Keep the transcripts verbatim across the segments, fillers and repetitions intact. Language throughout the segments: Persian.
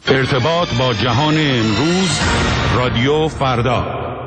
ارتباط با جهان امروز، رادیو فردا.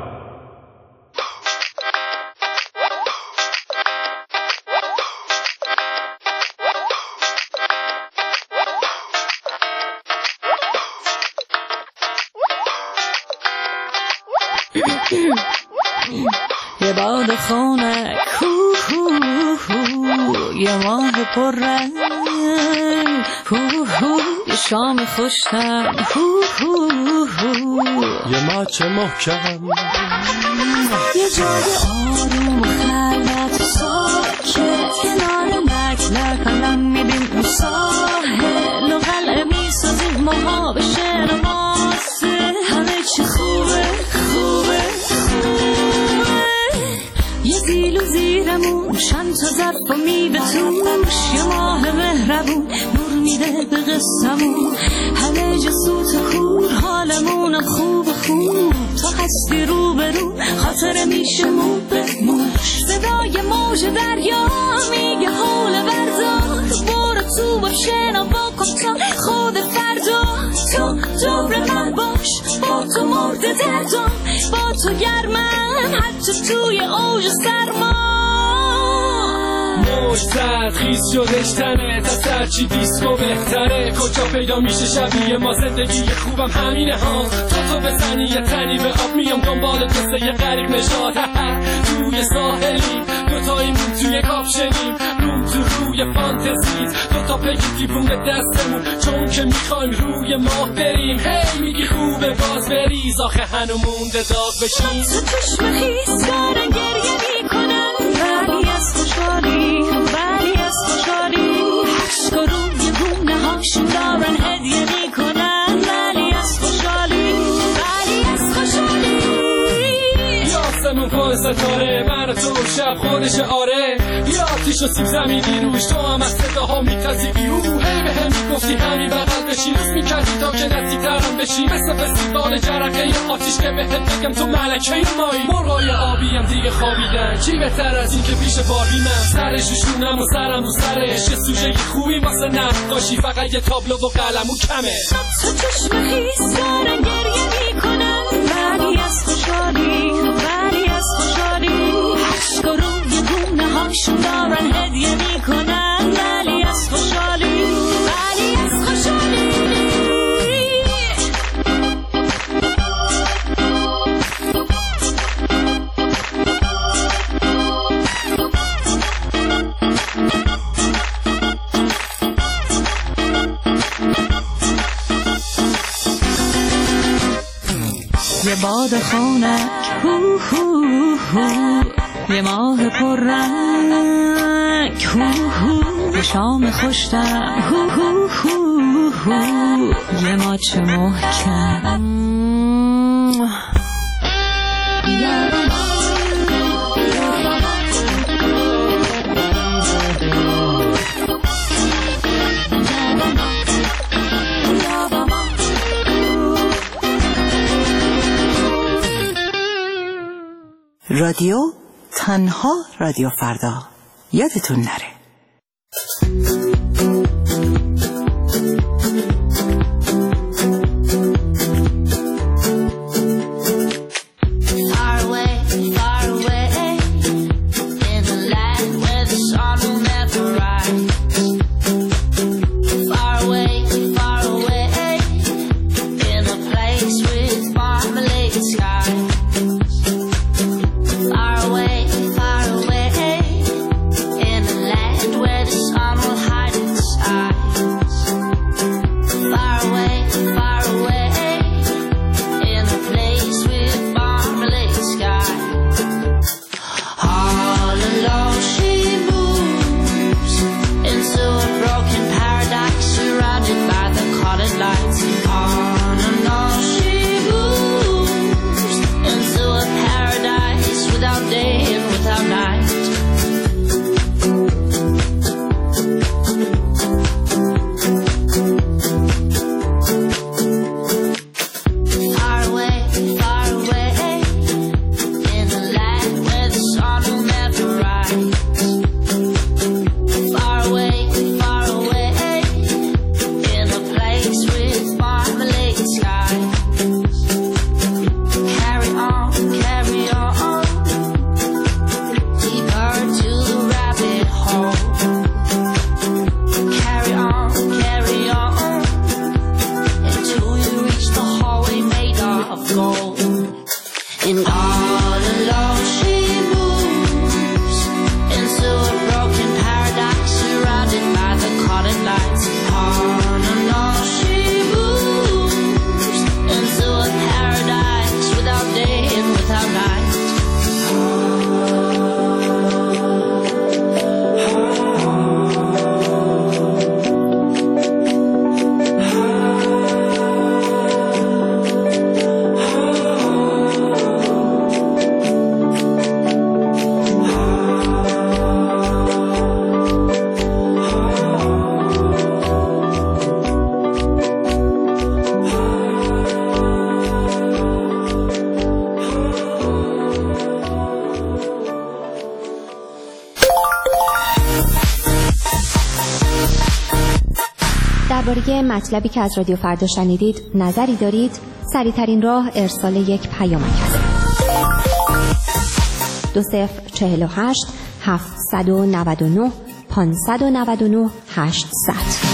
یه باد خونه هو هو هو، یه ماه پر رنگ هو هو، یه شام خوشتر هو هو هو، یه ماچ محکم، یه جای آروم و خلوت ساکت، کنار مکلر قلم میدیم ساحل و قلعه میسازیم ماها به شعر ماسه، همه چی خوبه خوبه خوبه، یه زیل و زیرمون چند تا ظرف و میوه توش، یه ماه مهربون نور میده به قصمون، همه جا سوت و کور حالمون خوب خوب، تا هستی رو به رو خاطر میشه مو به موش، صدای موج دریا میگه حول بردار، برو تو با شنا با کن تا خود فردا، تو دور من باش، با تو مرد دردم، با تو گرمم حتی توی اوج سرما، موج زد خیز شدش تنه، تا سرچی دیسکو بهتره، کجا پیدا میشه شبیه ما زندگی خوبم همینه ها، تا تو بزنی یه تنی به آب میام دنبال قصه یه غریب نشاد، توی ساحلی دوتاییمون توی کاپشنیم، رو تو روی فانتزیز دوتا پیکی دیبون دستمون، چون که میخوایم روی ماه بریم، هی میگی خوبه باز بریز، آخه هنو مونده داغ بشیم، تو چشم خیز دارن گریه میکنن، ولی از خوشحالی ولی از خوشحالی، عشق روی گونه هاشون دارن هدیه میکنن، ولی از خوشحالی ولی از خوشحالی، یاسمون پای ستاره من تو شب خودش آره، یا آتیش و سیب زمینی روش، تو هم از صداها میتازی بیرو، هی به هم میگفتی همین بغل بشی، روز میکردی تا که نزدیک ترم بشی، مثل فستیوال جرقه یا آتیش که بهت بگم تو ملکه مایی، مرغای آبی هم دیگه خوابیدن، چی بهتر از این که پیش بابی من، سرش روشونم و سرم و سرش، یه سوژه خوبی واسه نقاشی، فقط یه تابلو و قلم و کمه، تو چشم خیز دارن گریه میکنن، ولی از خوشحالی ولی از خوشحالی، عشق روی گونه هاشون دارن هدیه میکنن، ولی از خوشحالی ولی از خوشحالی، یه باد خونه هو هو هو، یه ماه پر رنگ هو هو، یه شام خوشتر هو هو هو هو، یه ماچ محکم، رادیو تنها رادیو فردا، یادتون نره. Far away, far away in the land درباره مطلبی که از رادیو فردا شنیدید نظری دارید؟ سریع‌ترین راه ارسال یک پیامک است. دو صفر چهل و هشت هفتصد و نود و نه پانصد و نود و نه هشتصد.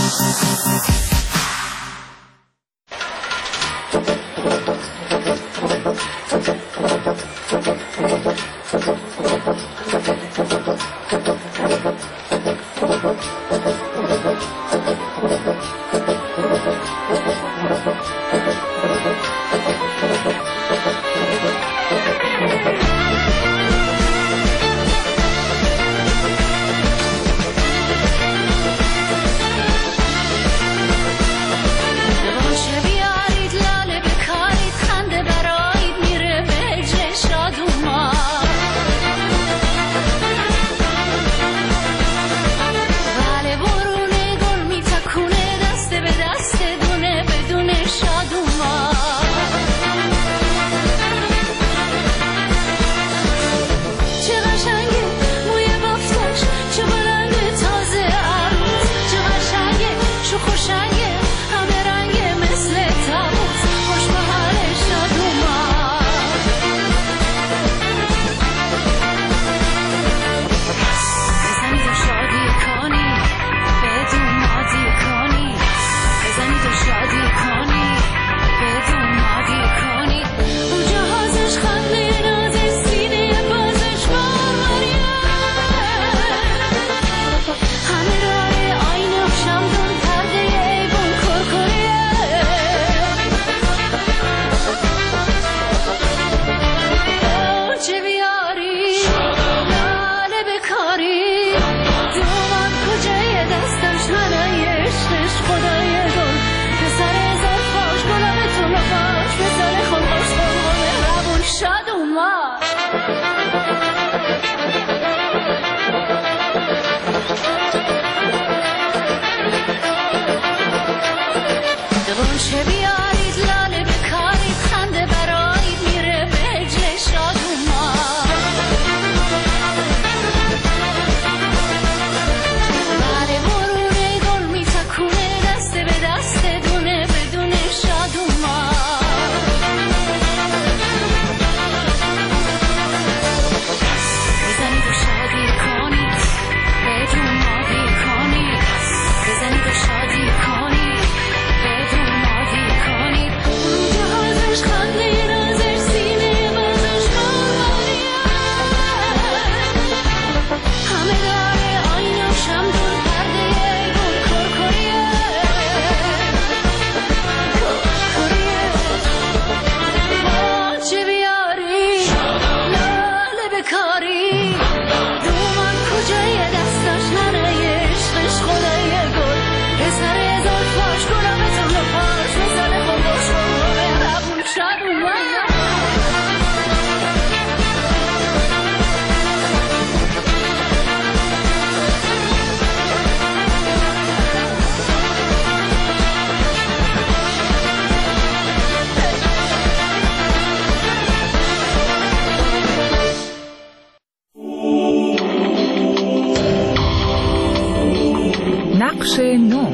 نقش نو.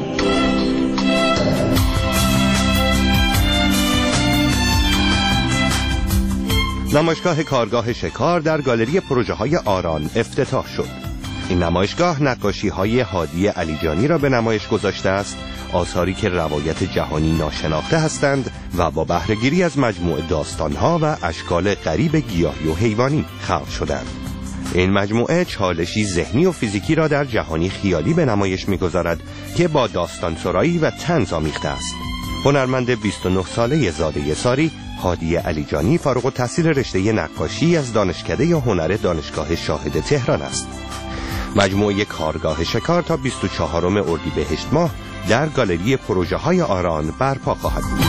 نمایشگاه کارگاه شکار در گالری پروژه های آران افتتاح شد. این نمایشگاه نقاشی های هادی علیجانی را به نمایش گذاشته است، آثاری که روایت جهانی ناشناخته هستند و با بهره‌گیری از مجموعه داستانها و اشکال غریب گیاهی و حیوانی خلق شدند. این مجموعه چالشی ذهنی و فیزیکی را در جهانی خیالی به نمایش می‌گذارد که با داستان سرایی و طنز آمیخته است. هنرمند بیست و نه ساله زاده ساری هادی علیجانی فارغ التحصیل رشته نقاشی از دانشکده هنر دانشگاه شاهد تهران است. مجموعه کارگاه شکار تا بیست و چهارم اردیبهشت ماه در گالری پروژه های آران برپا خواهد بود.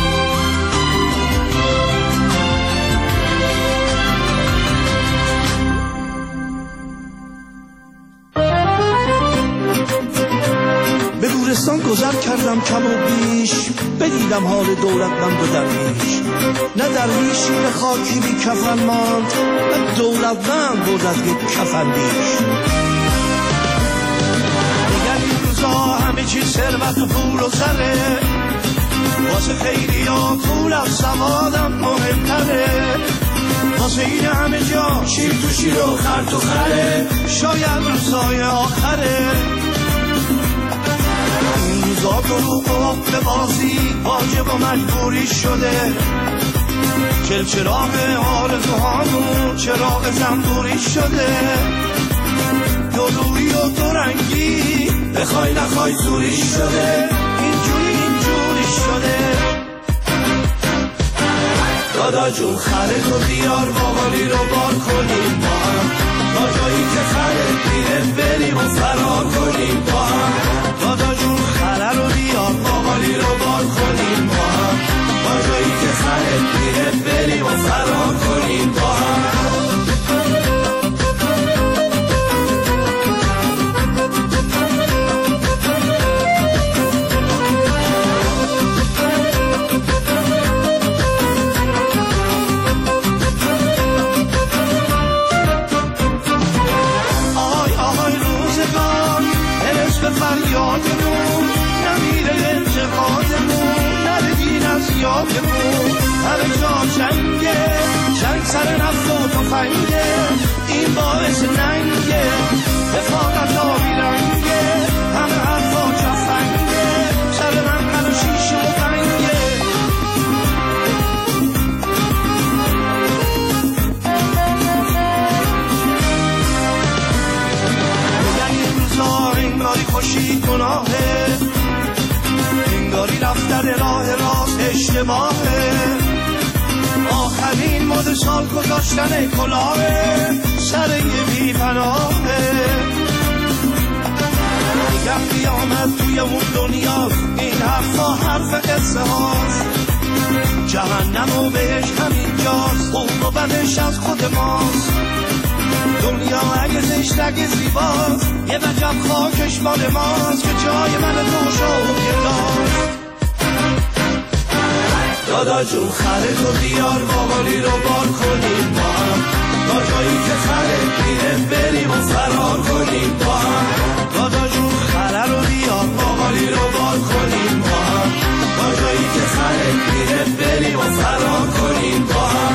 به گورستان گذر کردم کم و بیش، بدیدم حال دولتمند و درویش. نه درویشی به خاکی بی کفن ماند، نه دولتمند بود از یک کفن بیش. دیگر این روزا همه چی ثروت و پول و زره، واسه خیلی ها پول از سوادم مهمتره، واسه این همه جا شیر تو شیر و خر تو خره، شاید روزای آخره. این روزا دروغ و حق بازی واجب و مجبوری شده، چلچراغ آرزوهامون چراغ زنبوری شده، دو روی و دو رنگی بخوای نخوای زوری شده، اینجوری اینجوری شده. دادا جون خره تو بیار باقالی رو بار کنیم با هم، تا جایی که خره میره بریم و فرار کنیم با هم. دادا جون خره رو بیار باقالی رو بار کنیم با هم، تا جایی که خره میره بریم و فرار کنیم با هم. فریادمون نمیره انتقادمون، نره دین از یادمون، همه جا جنگه، جنگ سر نفت و تفنگه، این باعث ننگه، رفاقت آبی رنگه، همه حرفا جفنگه، سر من من و شیشه و بنگه. انگاری خوشی گناهه، انگاری رفتن راه راست اشتباهه، آخرین مد سال گذاشتن کلاهه، سر یه بی پناهه. نگه قیامت توی اون دنیا، این حرفا حرف قصه هاست، جهنم و بهش همین جاست، خوب و بدش از خود ماست. دنیا اگه زشت اگه زیباست، یه وجب خاکش مال ماست، که جای من تو شوق داست. دادا جون خره تو بیار باقالی رو بار کنیم با هم، تا جایی که خره میره بریم و فرار کنیم با هم. دادا جون خره رو بیار باقالی رو بار کنیم با هم، تا جایی که خره میره بریم و فرار کنیم با هم.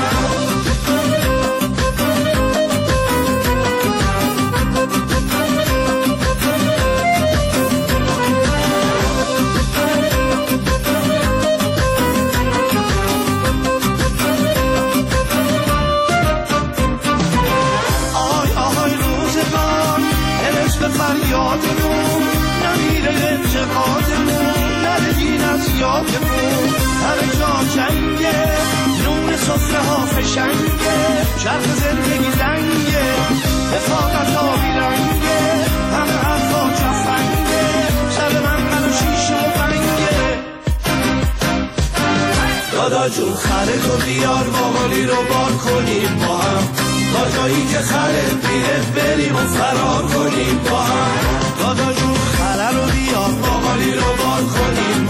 فریادمون نمیره انتقادمون، نره دین از یادمون، همه جا جنگه، نون صفره ها فشنگه، چرخ زندگی لنگه، رفاقت آبی رنگه، همه حرفا جفنگه، سر من من و شیشه و بنگه. دادا جون خره تو بیار باقالی رو بار کنیم با هم، تا جایی که خره میره بریم و فرار کنیم با هم. دادا جون خره رو بیار باقالی رو بار کنیم